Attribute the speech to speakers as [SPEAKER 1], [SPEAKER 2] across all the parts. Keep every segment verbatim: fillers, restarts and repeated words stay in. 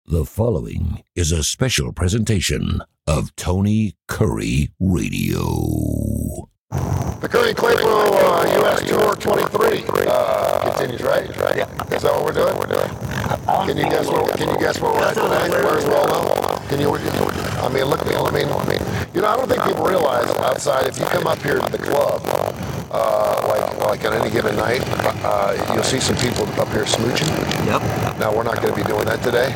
[SPEAKER 1] The following is a special presentation of Tony Curry Radio.
[SPEAKER 2] The Curry Claypool uh, U S Tour twenty-three uh, continues, right? Yeah. Is that what we're doing? We're doing. Can you guess what? Can you guess what we're at tonight? Where's Rollo? Can you? I mean, look. I mean, I mean, you know, I don't think people realize outside if you come up here to the club, uh, like like on any given night, uh, you'll see some people up here smooching.
[SPEAKER 3] Yep.
[SPEAKER 2] Now we're not going to be doing that today.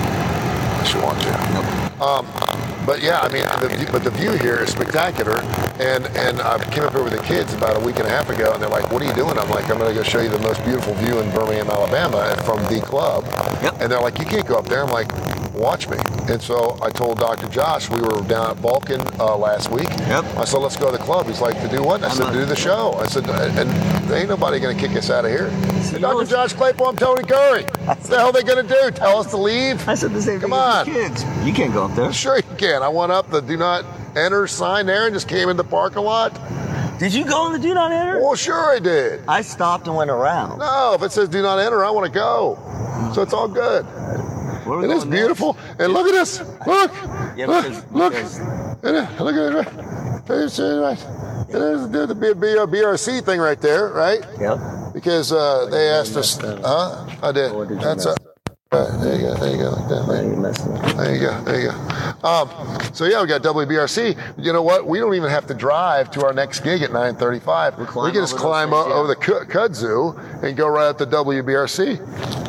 [SPEAKER 2] Unless you want to.
[SPEAKER 3] Nope.
[SPEAKER 2] Um, but yeah, I mean, the, but the view here is spectacular. And and I came up here with the kids about a week and a half ago, and they're like, "What are you doing?" I'm like, "I'm going to go show you the most beautiful view in Birmingham, Alabama, from the club."
[SPEAKER 3] Yep.
[SPEAKER 2] And they're like, "You can't go up there." I'm like, "Watch me." And so I told Doctor Josh, we were down at Vulcan uh, last week.
[SPEAKER 3] Yep.
[SPEAKER 2] I said, "Let's go to the club." He's like, "To do what?" And I said, "To do the show." I said, "And there ain't nobody going to kick us out of here." Hey, Doctor Josh Claypool, I'm Tony Curry. What the hell are they going to do? Tell us to leave?
[SPEAKER 3] I said the same
[SPEAKER 2] Come
[SPEAKER 3] thing
[SPEAKER 2] on.
[SPEAKER 3] as the kids. You can't go up there.
[SPEAKER 2] Sure you can. I went up the do not enter sign there and just came in the parking lot.
[SPEAKER 3] Did you go in the do not enter?
[SPEAKER 2] Well, sure I did.
[SPEAKER 3] I stopped and went around.
[SPEAKER 2] No, if it says do not enter, I want to go. So it's all good.
[SPEAKER 3] Where are we
[SPEAKER 2] It is
[SPEAKER 3] going
[SPEAKER 2] beautiful.
[SPEAKER 3] next?
[SPEAKER 2] And look at this. Look.
[SPEAKER 3] Yeah,
[SPEAKER 2] look.
[SPEAKER 3] because-
[SPEAKER 2] Look.
[SPEAKER 3] because-
[SPEAKER 2] Look at it. Look at it. Right. There's there's the the B R C thing right there, right?
[SPEAKER 3] Yep.
[SPEAKER 2] Because uh, they asked us. Huh? I did.
[SPEAKER 3] Or did you
[SPEAKER 2] That's
[SPEAKER 3] mess
[SPEAKER 2] a. Uh, there you go. There you go. Like that.
[SPEAKER 3] I ain't messing up.
[SPEAKER 2] There you go. There you go. Um, so yeah, we got W B R C. You know what? We don't even have to drive to our next gig at nine thirty-five. We
[SPEAKER 3] climb
[SPEAKER 2] can just
[SPEAKER 3] over
[SPEAKER 2] climb
[SPEAKER 3] those
[SPEAKER 2] o-
[SPEAKER 3] things, yeah.
[SPEAKER 2] over the Cu- kudzu and go right up to W B R C.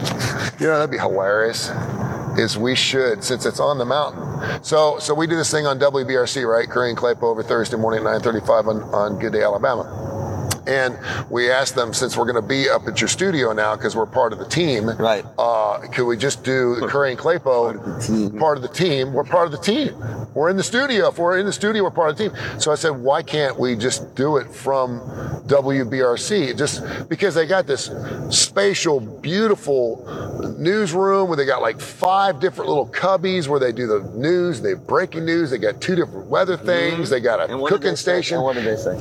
[SPEAKER 2] You know, that'd be hilarious. Is we should, since it's on the mountain. So so we do this thing on W B R C, right? Curry and Claypool over Thursday morning at nine thirty-five on, on Good Day, Alabama. And we asked them, since we're going to be up at your studio now because we're part of the team,
[SPEAKER 3] Right.
[SPEAKER 2] Uh, could we just do the Curry and Claypool
[SPEAKER 3] Part of the team.
[SPEAKER 2] part of the team? We're part of the team. We're in the studio. If we're in the studio, we're part of the team. So I said, why can't we just do it from W B R C? Just because they got this spatial, beautiful newsroom where they got like five different little cubbies where they do the news, they have breaking news. They got two different weather things. They got a
[SPEAKER 3] And what did
[SPEAKER 2] cooking
[SPEAKER 3] they say?
[SPEAKER 2] station.
[SPEAKER 3] And what did they say?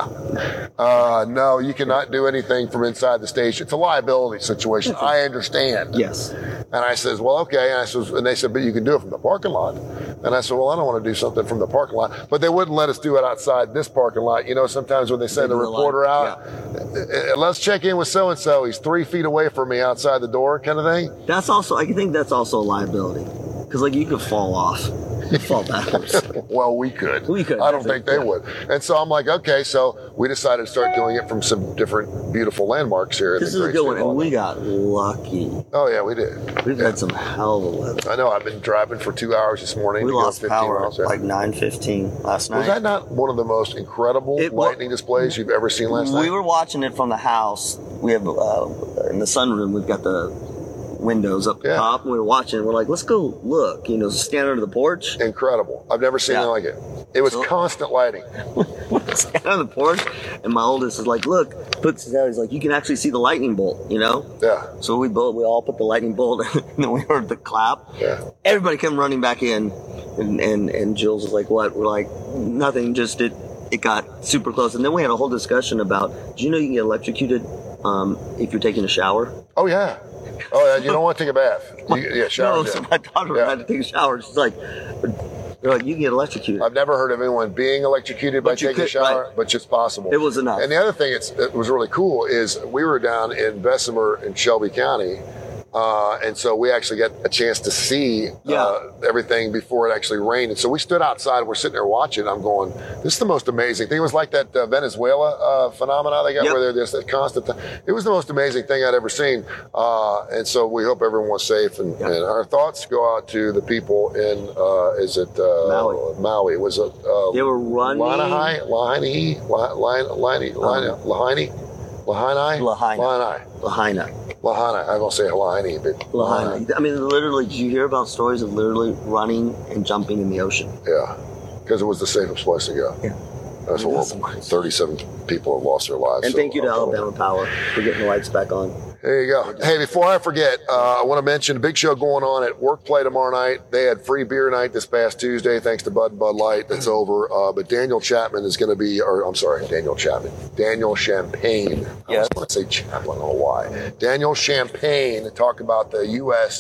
[SPEAKER 2] No. Uh, no, you cannot do anything from inside the station. It's a liability situation. I understand.
[SPEAKER 3] Yes.
[SPEAKER 2] And I says, well, okay. And I says, and they said, but you can do it from the parking lot. And I said, well, I don't want to do something from the parking lot. But they wouldn't let us do it outside this parking lot. You know, sometimes when they send
[SPEAKER 3] They
[SPEAKER 2] a
[SPEAKER 3] do a
[SPEAKER 2] reporter
[SPEAKER 3] line,
[SPEAKER 2] out, "Uh, let's check in with so-and-so. He's three feet away from me outside the door kind of thing.
[SPEAKER 3] That's also, I think that's also a liability. Because, like, you could fall off. You fall backwards.
[SPEAKER 2] Well, we could.
[SPEAKER 3] We could,
[SPEAKER 2] I don't
[SPEAKER 3] definitely,
[SPEAKER 2] think they
[SPEAKER 3] yeah.
[SPEAKER 2] would. And so I'm like, okay, so we decided to start doing it from some different beautiful landmarks here. in
[SPEAKER 3] This
[SPEAKER 2] the
[SPEAKER 3] is a
[SPEAKER 2] great
[SPEAKER 3] good
[SPEAKER 2] state
[SPEAKER 3] one,
[SPEAKER 2] of
[SPEAKER 3] and we
[SPEAKER 2] Alabama.
[SPEAKER 3] got lucky.
[SPEAKER 2] Oh, yeah, we did.
[SPEAKER 3] We've
[SPEAKER 2] Yeah.
[SPEAKER 3] had some hell of a weather.
[SPEAKER 2] I know. I've been driving for two hours this morning.
[SPEAKER 3] We
[SPEAKER 2] to go
[SPEAKER 3] lost
[SPEAKER 2] fifteen
[SPEAKER 3] power
[SPEAKER 2] miles.
[SPEAKER 3] at like nine fifteen last night.
[SPEAKER 2] Was that not one of the most incredible
[SPEAKER 3] It wa-
[SPEAKER 2] lightning displays you've ever seen last
[SPEAKER 3] we
[SPEAKER 2] night?
[SPEAKER 3] were watching it from the house. We have, uh, in the sunroom, we've got the windows up
[SPEAKER 2] Yeah.
[SPEAKER 3] top. And we were watching it. We're like, let's go look. You know, stand under the porch.
[SPEAKER 2] Incredible. I've never seen
[SPEAKER 3] Yeah.
[SPEAKER 2] anything like it. It was
[SPEAKER 3] So-
[SPEAKER 2] constant lighting.
[SPEAKER 3] Stand on the porch. And my oldest is like, look, puts his out. He's like, you can actually see the lightning bolt, you know?
[SPEAKER 2] Yeah.
[SPEAKER 3] So we both, we all put the lightning bolt, and then we heard the clap.
[SPEAKER 2] Yeah.
[SPEAKER 3] Everybody came running back in, and and, and Jules was like, "What?" We're like, "Nothing. Just it. It got super close." And then we had a whole discussion about, do you know you can get electrocuted um, if you're taking a shower?
[SPEAKER 2] Oh, yeah. Oh, yeah. You don't want to take a bath. You, yeah, shower.
[SPEAKER 3] No, so my daughter
[SPEAKER 2] Yeah.
[SPEAKER 3] had to take a shower. She's like, "They're like, you can get electrocuted."
[SPEAKER 2] I've never heard of anyone being electrocuted by
[SPEAKER 3] But you
[SPEAKER 2] taking a
[SPEAKER 3] could-
[SPEAKER 2] shower,
[SPEAKER 3] right.
[SPEAKER 2] but it's possible.
[SPEAKER 3] It was enough.
[SPEAKER 2] And the other thing it's, it was really cool is we were down in Bessemer in Shelby County, uh, and so we actually got a chance to see
[SPEAKER 3] Yeah.
[SPEAKER 2] uh, everything before it actually rained. And so we stood outside. We're sitting there watching. I'm going, this is the most amazing thing. It was like that uh, Venezuela uh, phenomena they got
[SPEAKER 3] Yep.
[SPEAKER 2] where they're just that constant. Th- it was the most amazing thing I'd ever seen. Uh, and so we hope everyone was safe. And,
[SPEAKER 3] Yep.
[SPEAKER 2] and our thoughts go out to the people in, uh, is it uh,
[SPEAKER 3] Maui.
[SPEAKER 2] Maui? Was it? Uh,
[SPEAKER 3] They were running-
[SPEAKER 2] Lahaina, Lahaina, Lahaina, Lahaina, Lahaina, Lahaina, Lahaina,
[SPEAKER 3] Lahaina.
[SPEAKER 2] Lahaina,
[SPEAKER 3] Lahaina.
[SPEAKER 2] Lahaina. I don't say Lahaina, but
[SPEAKER 3] Lahaina. I mean, literally, did you hear about stories of literally running and jumping in the ocean?
[SPEAKER 2] Yeah, because it was the safest place to go.
[SPEAKER 3] Yeah.
[SPEAKER 2] That's
[SPEAKER 3] I mean,
[SPEAKER 2] horrible.
[SPEAKER 3] that's-
[SPEAKER 2] theyty-seven people have lost their lives.
[SPEAKER 3] And
[SPEAKER 2] so
[SPEAKER 3] thank you to
[SPEAKER 2] I'm-
[SPEAKER 3] Alabama Power for getting the lights back on.
[SPEAKER 2] There you go. Hey, before I forget, uh, I want to mention a big show going on at Workplay tomorrow night. They had free beer night this past Tuesday, thanks to Bud and Bud Light. That's over. Uh, but Daniel Chapman is going to be, or I'm sorry, Daniel Chapman. Daniel Champagne. I
[SPEAKER 3] Yes.
[SPEAKER 2] always want to say Chaplin. I don't know why. Daniel Champagne to talk about the U S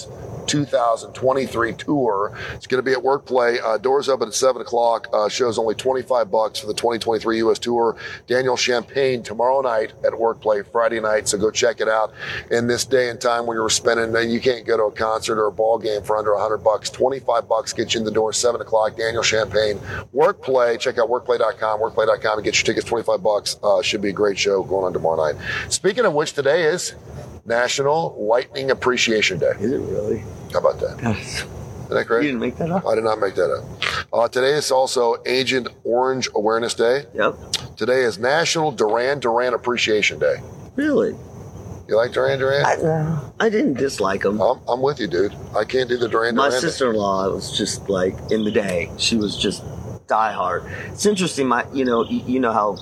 [SPEAKER 2] two thousand twenty-three tour. It's going to be at Workplay. Uh, doors open at seven o'clock. Uh, show's only twenty-five bucks for the twenty twenty-three U S Tour. Daniel Champagne tomorrow night at Workplay, Friday night. So go check it out. In this day and time when you're spending, you can't go to a concert or a ball game for under one hundred bucks. twenty-five bucks gets you in the door. seven o'clock. Daniel Champagne, Workplay. Check out workplay dot com. workplay dot com and get your tickets. twenty-five bucks. Uh, should be a great show going on tomorrow night. Speaking of which, today is National Lightning Appreciation Day.
[SPEAKER 3] Is it really?
[SPEAKER 2] How about that?
[SPEAKER 3] Yes.
[SPEAKER 2] Isn't that great?
[SPEAKER 3] You didn't make that up?
[SPEAKER 2] I did not make that up. Uh, today is also Agent Orange Awareness Day.
[SPEAKER 3] Yep.
[SPEAKER 2] Today is National Duran Duran Appreciation Day.
[SPEAKER 3] Really?
[SPEAKER 2] You like Duran Duran?
[SPEAKER 3] I, I didn't dislike them.
[SPEAKER 2] I'm, I'm with you, dude. I can't do the Duran
[SPEAKER 3] My
[SPEAKER 2] Duran.
[SPEAKER 3] sister-in-law was just like, in the day, she was just diehard. It's interesting, my, you know, you, you know how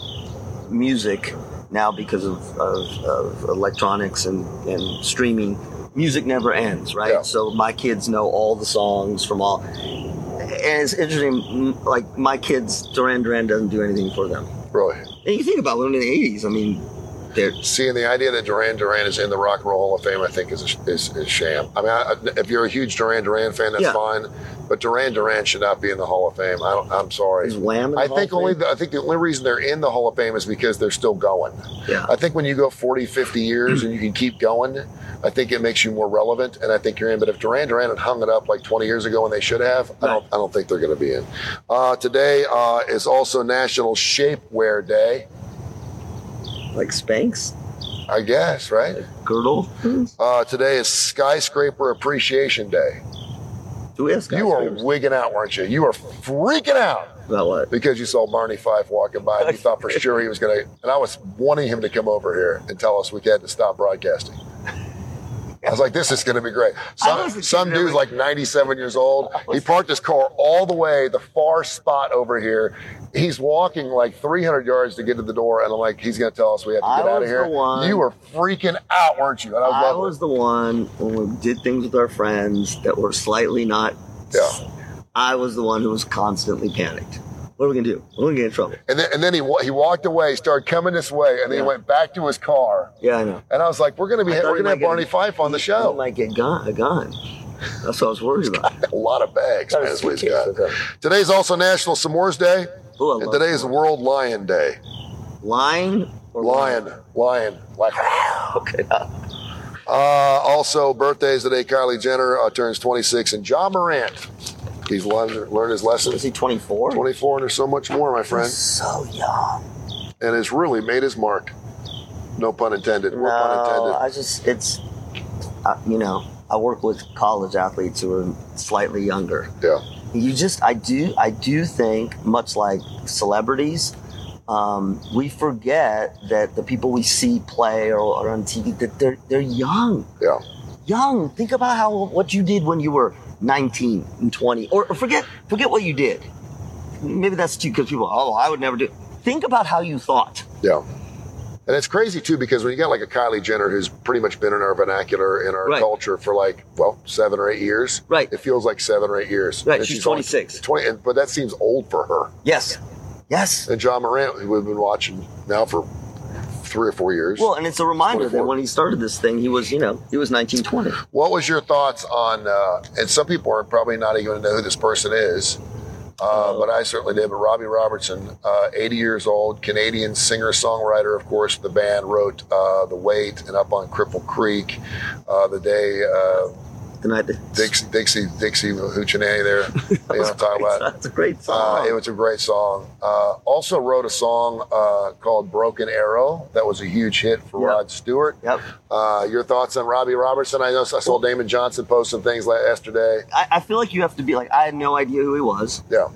[SPEAKER 3] music now, because of, of, of electronics and, and streaming, music never ends, right?
[SPEAKER 2] Yeah.
[SPEAKER 3] So my kids know all the songs from all, and it's interesting, like my kids, Duran Duran doesn't do anything for them.
[SPEAKER 2] Really?
[SPEAKER 3] And you think about it, in the eighties, I mean, they're...
[SPEAKER 2] See, and the idea that Duran Duran is in the Rock and Roll Hall of Fame, I think, is a, is, is sham. I mean, I, if you're a huge Duran Duran fan, that's
[SPEAKER 3] Yeah.
[SPEAKER 2] fine. But Duran Duran should not be in the Hall of Fame. I don't, I'm sorry.
[SPEAKER 3] Is Wham in the
[SPEAKER 2] I
[SPEAKER 3] Hall
[SPEAKER 2] think
[SPEAKER 3] of
[SPEAKER 2] only.
[SPEAKER 3] Fame?
[SPEAKER 2] The, I think the only reason they're in the Hall of Fame is because they're still going.
[SPEAKER 3] Yeah.
[SPEAKER 2] I think when you go forty, fifty years and you can keep going, I think it makes you more relevant, and I think you're in. But if Duran Duran had hung it up like twenty years ago, and they should have, I don't. I don't think they're going to be in. Uh, today uh, is also National Shapewear Day.
[SPEAKER 3] Like Spanx?
[SPEAKER 2] I guess, right?
[SPEAKER 3] Girdle?
[SPEAKER 2] Uh, today is Skyscraper Appreciation Day.
[SPEAKER 3] Do we have
[SPEAKER 2] You are
[SPEAKER 3] skyscrapers?
[SPEAKER 2] wigging out, weren't you? You are freaking out
[SPEAKER 3] About what?
[SPEAKER 2] because you saw Barney Fife walking by. And you thought for sure he was going to, and I was wanting him to come over here and tell us we had to stop broadcasting. I was like, this is going to be great.
[SPEAKER 3] I
[SPEAKER 2] Some,
[SPEAKER 3] wasn't
[SPEAKER 2] some
[SPEAKER 3] kidding.
[SPEAKER 2] dude's like ninety-seven years old. He parked his car all the way, the far spot over here. He's walking like three hundred yards to get to the door, and I'm like, he's going to tell us we have to
[SPEAKER 3] I
[SPEAKER 2] get out of
[SPEAKER 3] was
[SPEAKER 2] here.
[SPEAKER 3] the one-
[SPEAKER 2] You were freaking out, weren't you? And I was,
[SPEAKER 3] I
[SPEAKER 2] loving
[SPEAKER 3] was
[SPEAKER 2] it.
[SPEAKER 3] the one when we did things with our friends that were slightly not.
[SPEAKER 2] Yeah.
[SPEAKER 3] I was the one who was constantly panicked. What are we gonna do? We're gonna get in trouble.
[SPEAKER 2] And then, and then he wa- he walked away, started coming this way, and then
[SPEAKER 3] Yeah.
[SPEAKER 2] he went back to his car.
[SPEAKER 3] Yeah, I know.
[SPEAKER 2] And I was like, we're going to be,
[SPEAKER 3] I thought
[SPEAKER 2] we're
[SPEAKER 3] he
[SPEAKER 2] going to have
[SPEAKER 3] might
[SPEAKER 2] Barney
[SPEAKER 3] get-
[SPEAKER 2] Fife on the
[SPEAKER 3] He
[SPEAKER 2] show.
[SPEAKER 3] might get gun, a gun. That's what I was worried about.
[SPEAKER 2] A lot of bags,
[SPEAKER 3] Got a
[SPEAKER 2] man. That's what he's
[SPEAKER 3] suitcase
[SPEAKER 2] got.
[SPEAKER 3] with him.
[SPEAKER 2] Today's also National S'mores Day.
[SPEAKER 3] Ooh, I
[SPEAKER 2] And
[SPEAKER 3] love
[SPEAKER 2] today is
[SPEAKER 3] s'mores.
[SPEAKER 2] World Lion Day.
[SPEAKER 3] Lion or
[SPEAKER 2] Lion. Lion. Like.
[SPEAKER 3] Okay.
[SPEAKER 2] Uh, also, birthdays today. Kylie Jenner uh, turns twenty-six. And John Morant. He's learned, learned his
[SPEAKER 3] Is
[SPEAKER 2] lessons.
[SPEAKER 3] he twenty-four?
[SPEAKER 2] twenty-four, and there's so much more, my friend.
[SPEAKER 3] So young.
[SPEAKER 2] And has really made his mark. No pun intended. More pun
[SPEAKER 3] No,
[SPEAKER 2] intended.
[SPEAKER 3] I just it's, uh, you know, I work with college athletes who are slightly younger.
[SPEAKER 2] Yeah.
[SPEAKER 3] You just, I do, I do think, much like celebrities, um, we forget that the people we see play or, or on T V, that they're they're young,
[SPEAKER 2] Yeah.
[SPEAKER 3] young. Think about how what you did when you were nineteen and twenty, or, or forget forget what you did. Maybe that's too because people, oh, I would never do. Think about how you thought.
[SPEAKER 2] Yeah. And it's crazy, too, because when you got like a Kylie Jenner who's pretty much been in our vernacular, in our
[SPEAKER 3] Right.
[SPEAKER 2] culture for like, well, seven or eight years.
[SPEAKER 3] Right.
[SPEAKER 2] It feels like seven or eight years.
[SPEAKER 3] Right,
[SPEAKER 2] And
[SPEAKER 3] she's
[SPEAKER 2] only
[SPEAKER 3] twenty-six.
[SPEAKER 2] twenty, and, but that seems old for her.
[SPEAKER 3] Yes, yes.
[SPEAKER 2] And John Morant, who we've been watching now for three or four years.
[SPEAKER 3] Well, and it's a reminder that
[SPEAKER 2] twenty-four.
[SPEAKER 3] when he started this thing, he was, you know, he was nineteen, twenty.
[SPEAKER 2] What was your thoughts on, uh, and some people are probably not even going to know who this person is, uh, but I certainly did, but Robbie Robertson, uh, eighty years old, Canadian singer-songwriter, of course. The band wrote uh, The Wait and Up on Cripple Creek, uh, the day uh,
[SPEAKER 3] The night that
[SPEAKER 2] Dixie, Dixie, Dixie Hoochie-Nanny there, you know what I'm talking about.
[SPEAKER 3] That's a great
[SPEAKER 2] Uh,
[SPEAKER 3] song.
[SPEAKER 2] it was a great song. Uh, also wrote a song uh, called Broken Arrow. That was a huge hit for
[SPEAKER 3] Yep.
[SPEAKER 2] Rod Stewart.
[SPEAKER 3] Yep.
[SPEAKER 2] Uh, your thoughts on Robbie Robertson? I know I saw Damon Johnson post some things like yesterday.
[SPEAKER 3] I, I feel like you have to be like, I had no idea who he was.
[SPEAKER 2] Yeah.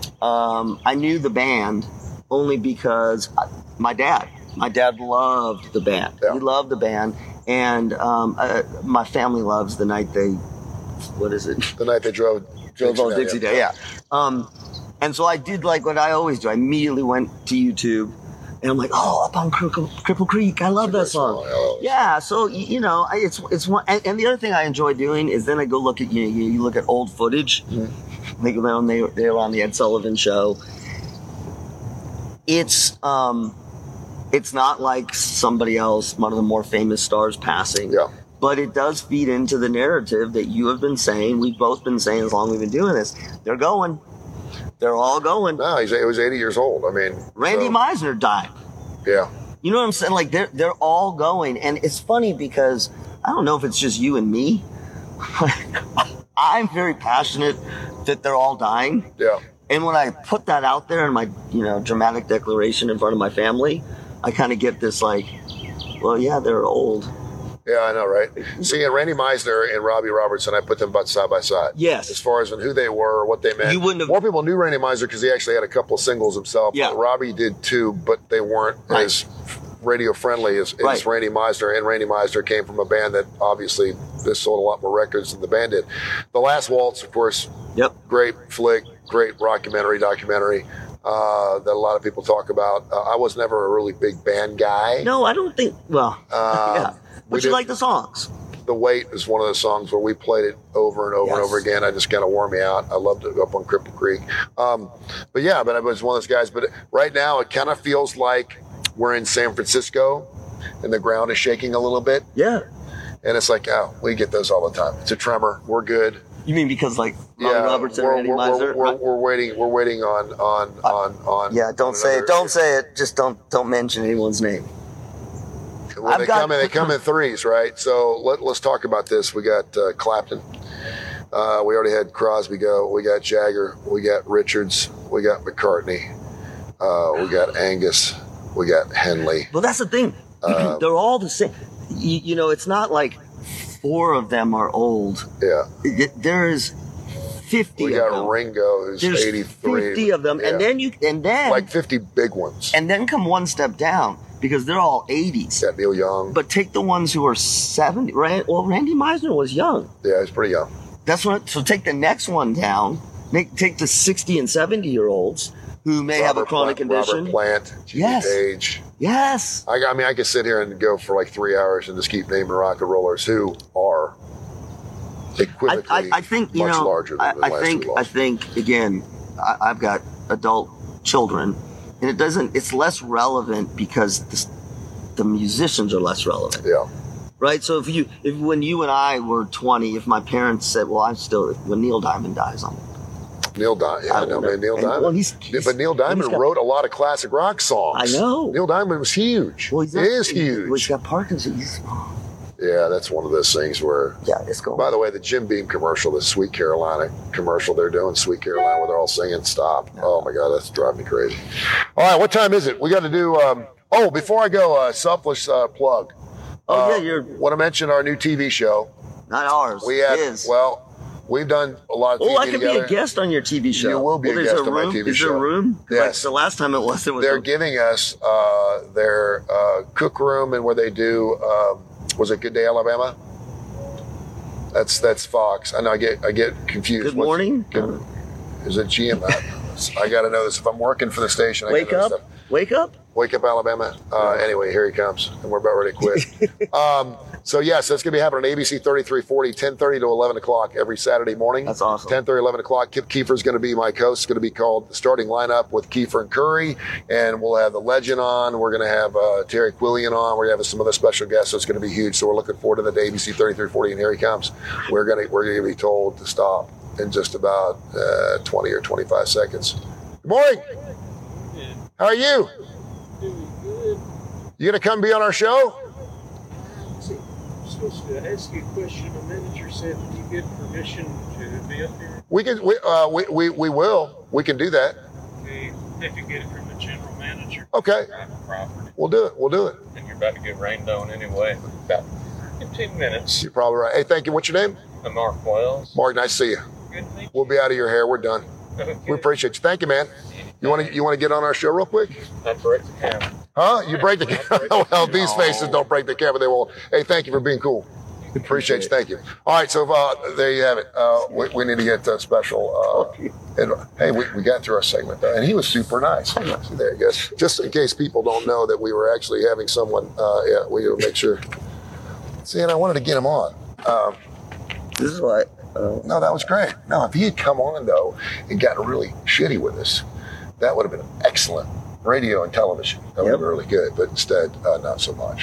[SPEAKER 3] Um, I knew the band only because I, my dad, my dad loved the band.
[SPEAKER 2] Yeah.
[SPEAKER 3] He loved the band. And um, uh, my family loves the night they, what is it?
[SPEAKER 2] The night they drove
[SPEAKER 3] Drove on
[SPEAKER 2] Down,
[SPEAKER 3] Dixie Day, yeah. Um, and so I did like what I always do. I immediately went to YouTube and I'm like, oh, Up on Cripple, Cripple Creek. I love that
[SPEAKER 2] Great
[SPEAKER 3] song.
[SPEAKER 2] song, yeah.
[SPEAKER 3] Yeah, so y- you know, I- it's it's one. And, and the other thing I enjoy doing is then I go look at you. You, you look at old footage, like when they they were on the Ed Sullivan Show. It's um, it's not like somebody else, one of the more famous stars passing.
[SPEAKER 2] Yeah.
[SPEAKER 3] but it does feed into the narrative that you have been saying, we've both been saying as long as we've been doing this. They're going. They're all going.
[SPEAKER 2] No, he's, he was eighty years old. I mean,
[SPEAKER 3] Randy
[SPEAKER 2] so,
[SPEAKER 3] Meisner died.
[SPEAKER 2] Yeah.
[SPEAKER 3] You know what I'm saying? Like, they're, they're all going. And it's funny because I don't know if it's just you and me. I'm very passionate that they're all dying.
[SPEAKER 2] Yeah.
[SPEAKER 3] And when I put that out there in my, you know, dramatic declaration in front of my family, I kind of get this like, well, yeah, they're old.
[SPEAKER 2] Yeah, I know, right? See, and Randy Meisner and Robbie Robertson, I put them about side by side.
[SPEAKER 3] Yes.
[SPEAKER 2] As far as who they were, what they meant.
[SPEAKER 3] You wouldn't have...
[SPEAKER 2] More people knew Randy Meisner because he actually had a couple of singles himself.
[SPEAKER 3] Yeah.
[SPEAKER 2] Robbie did too, but they weren't
[SPEAKER 3] right.
[SPEAKER 2] as radio friendly as, as
[SPEAKER 3] right.
[SPEAKER 2] Randy Meisner. And Randy Meisner came from a band that obviously this sold a lot more records than the band did. The Last Waltz, of course.
[SPEAKER 3] Yep.
[SPEAKER 2] Great flick, great rockumentary, documentary. Uh, that a lot of people talk about. Uh, I was never a really big band guy.
[SPEAKER 3] No, I don't think. Well,
[SPEAKER 2] uh,
[SPEAKER 3] yeah. But you like the songs.
[SPEAKER 2] The Weight is one of those songs where we played it over and over
[SPEAKER 3] yes.
[SPEAKER 2] and over again. I just kind of wore me out. I loved it up on Cripple Creek. Um, but yeah, but I was one of those guys. But right now, it kind of feels like we're in San Francisco, and the ground is shaking a little bit.
[SPEAKER 3] Yeah.
[SPEAKER 2] And it's like, oh, we get those all the time. It's a tremor. We're good.
[SPEAKER 3] You mean because like Robbie
[SPEAKER 2] yeah,
[SPEAKER 3] Robertson,
[SPEAKER 2] we're,
[SPEAKER 3] Randy
[SPEAKER 2] we're,
[SPEAKER 3] Meisner?
[SPEAKER 2] We're, we're, we're waiting. We're waiting on on on on.
[SPEAKER 3] Yeah, don't
[SPEAKER 2] on
[SPEAKER 3] say
[SPEAKER 2] another,
[SPEAKER 3] it. Don't say it. Just don't don't mention anyone's name.
[SPEAKER 2] Well,
[SPEAKER 3] I've
[SPEAKER 2] they
[SPEAKER 3] got,
[SPEAKER 2] come in. They come in threes, right? So let, let's talk about this. We got uh, Clapton. Uh, we already had Crosby go. We got Jagger. We got Richards. We got McCartney. Uh, we got Angus. We got Henley.
[SPEAKER 3] Well, that's the thing.
[SPEAKER 2] Um,
[SPEAKER 3] They're all the same. You, you know, it's not like four of them are old.
[SPEAKER 2] Yeah.
[SPEAKER 3] There is fifty
[SPEAKER 2] we
[SPEAKER 3] of
[SPEAKER 2] got
[SPEAKER 3] them.
[SPEAKER 2] Ringo, who's
[SPEAKER 3] There's
[SPEAKER 2] eighty-three.
[SPEAKER 3] fifty of them,
[SPEAKER 2] Yeah.
[SPEAKER 3] and then you and then
[SPEAKER 2] like fifty big ones.
[SPEAKER 3] and then come one step down because they're all eighties.
[SPEAKER 2] Got Neil Young.
[SPEAKER 3] But take the ones who are seventy. Right? Well, Randy Meisner was young.
[SPEAKER 2] Yeah, he's pretty young.
[SPEAKER 3] That's what. So take the next one down. Make take the sixty and seventy year olds who may
[SPEAKER 2] Robert
[SPEAKER 3] have a chronic
[SPEAKER 2] Plant,
[SPEAKER 3] condition.
[SPEAKER 2] Robert Plant, Jimmy
[SPEAKER 3] Yes.
[SPEAKER 2] Page.
[SPEAKER 3] Yes.
[SPEAKER 2] I, I mean, I could sit here and go for like three hours and just keep naming rock and rollers who are equivocally
[SPEAKER 3] I, I, I think you
[SPEAKER 2] much
[SPEAKER 3] know.
[SPEAKER 2] larger than
[SPEAKER 3] I,
[SPEAKER 2] the
[SPEAKER 3] I
[SPEAKER 2] last
[SPEAKER 3] think.
[SPEAKER 2] two
[SPEAKER 3] I
[SPEAKER 2] lost.
[SPEAKER 3] think again. I, I've got adult children, and it doesn't. It's less relevant because the, the musicians are less relevant.
[SPEAKER 2] Yeah.
[SPEAKER 3] Right. So if you, if when you and I were twenty, if my parents said, "Well, I'm still," when Neil Diamond dies, I'm.
[SPEAKER 2] Neil Diamond, yeah,
[SPEAKER 3] I
[SPEAKER 2] I know,
[SPEAKER 3] wanna-
[SPEAKER 2] man. Neil
[SPEAKER 3] and-
[SPEAKER 2] Diamond.
[SPEAKER 3] well, he's- he's-
[SPEAKER 2] but Neil Diamond
[SPEAKER 3] he's got-
[SPEAKER 2] wrote a lot of classic rock songs.
[SPEAKER 3] I know.
[SPEAKER 2] Neil Diamond was huge.
[SPEAKER 3] Well, he's
[SPEAKER 2] he
[SPEAKER 3] not,
[SPEAKER 2] is
[SPEAKER 3] he-
[SPEAKER 2] huge.
[SPEAKER 3] Well, he's got Parkinson's. He's,
[SPEAKER 2] Yeah, that's one of those things where.
[SPEAKER 3] yeah, it's going.
[SPEAKER 2] By the way, the Jim Beam commercial, the Sweet Carolina commercial they're doing, Sweet Carolina, where they're all singing "Stop." Oh my God, that's driving me crazy. All right, what time is it? We got to do. Um, oh, before I go, uh, selfless uh, plug.
[SPEAKER 3] Oh,
[SPEAKER 2] uh,
[SPEAKER 3] yeah, you're-
[SPEAKER 2] Want to mention our new T V show?
[SPEAKER 3] Not ours.
[SPEAKER 2] We had
[SPEAKER 3] his.
[SPEAKER 2] well, we've done a lot of T V
[SPEAKER 3] Oh, I could
[SPEAKER 2] together.
[SPEAKER 3] be a guest on your T V show.
[SPEAKER 2] You will be
[SPEAKER 3] well,
[SPEAKER 2] a
[SPEAKER 3] there's
[SPEAKER 2] guest on my
[SPEAKER 3] room?
[SPEAKER 2] T V
[SPEAKER 3] Is
[SPEAKER 2] show.
[SPEAKER 3] there room? 'Cause
[SPEAKER 2] Yes.
[SPEAKER 3] Like the last time it was, it was.
[SPEAKER 2] They're
[SPEAKER 3] a-
[SPEAKER 2] giving us uh, their uh, cook room and where they do. Um, was it Good Day Alabama? That's that's Fox. I know I get I get confused.
[SPEAKER 3] Good
[SPEAKER 2] What's-
[SPEAKER 3] morning.
[SPEAKER 2] Good, is it G M? I, I got to know this. If I'm working for the station, I
[SPEAKER 3] Wake
[SPEAKER 2] gotta know
[SPEAKER 3] up.
[SPEAKER 2] this stuff.
[SPEAKER 3] Wake up.
[SPEAKER 2] Wake Up Alabama. Uh, anyway, here he comes, and we're about ready to quit. um, so yes, that's going to be happening on A B C thirty-three forty, ten thirty to eleven o'clock every Saturday morning.
[SPEAKER 3] That's awesome.
[SPEAKER 2] ten thirty, eleven o'clock. Kip Kiefer's going to be my host. It's going to be called The Starting Lineup with Kiefer and Curry, and we'll have the legend on. We're going to have uh, Terry Quillian on. We're going to have some other special guests. So it's going to be huge. So we're looking forward to the A B C thirty-three forty, and here he comes. We're going to we're going to be told to stop in just about uh, twenty or twenty-five seconds. Good morning. How are you? You gonna come be on our show?
[SPEAKER 4] I'm supposed to ask you a question. The manager said, "Do you get permission to be up here?"
[SPEAKER 2] We can. We, uh, we we we will. We can do that.
[SPEAKER 4] Okay, have to get it from the general manager.
[SPEAKER 2] Okay.
[SPEAKER 4] Private property,
[SPEAKER 2] We'll do it. We'll do it.
[SPEAKER 4] and you're about to get rained on anyway. About fifteen minutes.
[SPEAKER 2] You're probably right. Hey, thank you. What's your name?
[SPEAKER 4] I'm Mark Wells.
[SPEAKER 2] Mark. Nice to see you.
[SPEAKER 4] Good to meet
[SPEAKER 2] We'll be out of your hair. We're done.
[SPEAKER 4] you.
[SPEAKER 2] We appreciate you. Thank you, man. You want to you want to get on our show real quick?
[SPEAKER 4] I break the camera.
[SPEAKER 2] Huh? You break the camera? Well, these faces don't break the camera. They won't. Hey, thank you for being cool. Appreciate you. Thank you. All right. So uh, there you have it. Uh, we, we need to get uh, special. Uh, and, hey, we, we got through our segment, though, and he was super nice. See, there you go. Just in case people don't know that we were actually having someone, uh, yeah, we will make sure. See, and I wanted to get him on. Um,
[SPEAKER 3] This is what. Uh,
[SPEAKER 2] no, that was great. No, if he had come on, though, and gotten really shitty with us, that would have been excellent radio and television. That would have
[SPEAKER 3] Yep.
[SPEAKER 2] been really good, but instead, uh, not so much.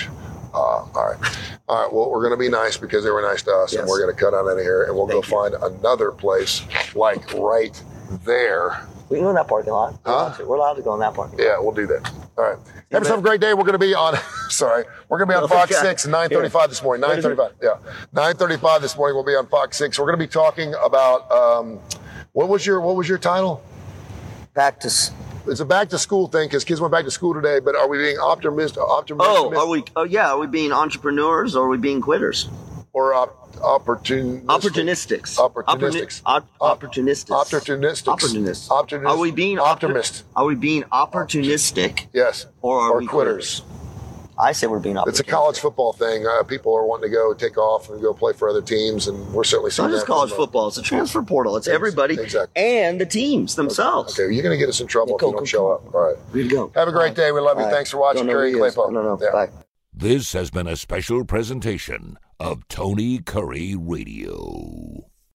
[SPEAKER 2] Uh, all right. All right. Well, we're going to be nice because they were nice to us,
[SPEAKER 3] Yes.
[SPEAKER 2] and we're going to cut out of here, and we'll
[SPEAKER 3] Thank
[SPEAKER 2] go
[SPEAKER 3] you.
[SPEAKER 2] find another place like right there.
[SPEAKER 3] We can go in that parking lot. We're,
[SPEAKER 2] Huh?
[SPEAKER 3] allowed to. We're allowed to go in that parking lot.
[SPEAKER 2] Yeah, we'll do that. All right. Have yourself a great day. We're going to be on, sorry, we're going to be on
[SPEAKER 3] Oh,
[SPEAKER 2] Fox
[SPEAKER 3] God.
[SPEAKER 2] six at nine thirty-five this morning.
[SPEAKER 3] What is it?
[SPEAKER 2] nine thirty-five. Yeah. nine thirty-five this morning. We'll be on Fox six. We're going to be talking about, um, what was your, what was your title?
[SPEAKER 3] Back to. s-
[SPEAKER 2] It's a back to school thing because kids went back to school today, but are we being optimistic, optimistic
[SPEAKER 3] Oh, are we? Oh, yeah. Are we being entrepreneurs or are we being quitters?
[SPEAKER 2] or op, opportunistic?
[SPEAKER 3] Opportunistics.
[SPEAKER 2] Opportunistics.
[SPEAKER 3] Opportuni- op- opportunistics.
[SPEAKER 2] Opportunistics.
[SPEAKER 3] Opportunists.
[SPEAKER 2] Opportunist-
[SPEAKER 3] Are we being opti-
[SPEAKER 2] optimist?
[SPEAKER 3] Are we being opportunistic
[SPEAKER 2] Yes.
[SPEAKER 3] or are
[SPEAKER 2] or
[SPEAKER 3] we
[SPEAKER 2] quitters.
[SPEAKER 3] I say we're being opportunistic.
[SPEAKER 2] It's a college football thing. Uh, people are wanting to go take off and go play for other teams, and we're certainly
[SPEAKER 3] It's
[SPEAKER 2] seeing
[SPEAKER 3] not just
[SPEAKER 2] that
[SPEAKER 3] college
[SPEAKER 2] from, uh,
[SPEAKER 3] football. It's a transfer portal. It's everybody
[SPEAKER 2] Exactly.
[SPEAKER 3] and the teams themselves.
[SPEAKER 2] Okay, you're going to get us in trouble
[SPEAKER 3] Yeah,
[SPEAKER 2] if
[SPEAKER 3] go,
[SPEAKER 2] you don't
[SPEAKER 3] go,
[SPEAKER 2] show
[SPEAKER 3] go.
[SPEAKER 2] up. All right.
[SPEAKER 3] Way to go.
[SPEAKER 2] Have a great
[SPEAKER 3] Bye.
[SPEAKER 2] day. We love you.
[SPEAKER 3] Bye.
[SPEAKER 2] Thanks for watching.
[SPEAKER 3] Don't know
[SPEAKER 2] Curry
[SPEAKER 3] who he is.
[SPEAKER 2] Claypool.
[SPEAKER 3] No, no.
[SPEAKER 2] Yeah.
[SPEAKER 3] Bye.
[SPEAKER 1] This has been a special presentation of Tony Curry Radio.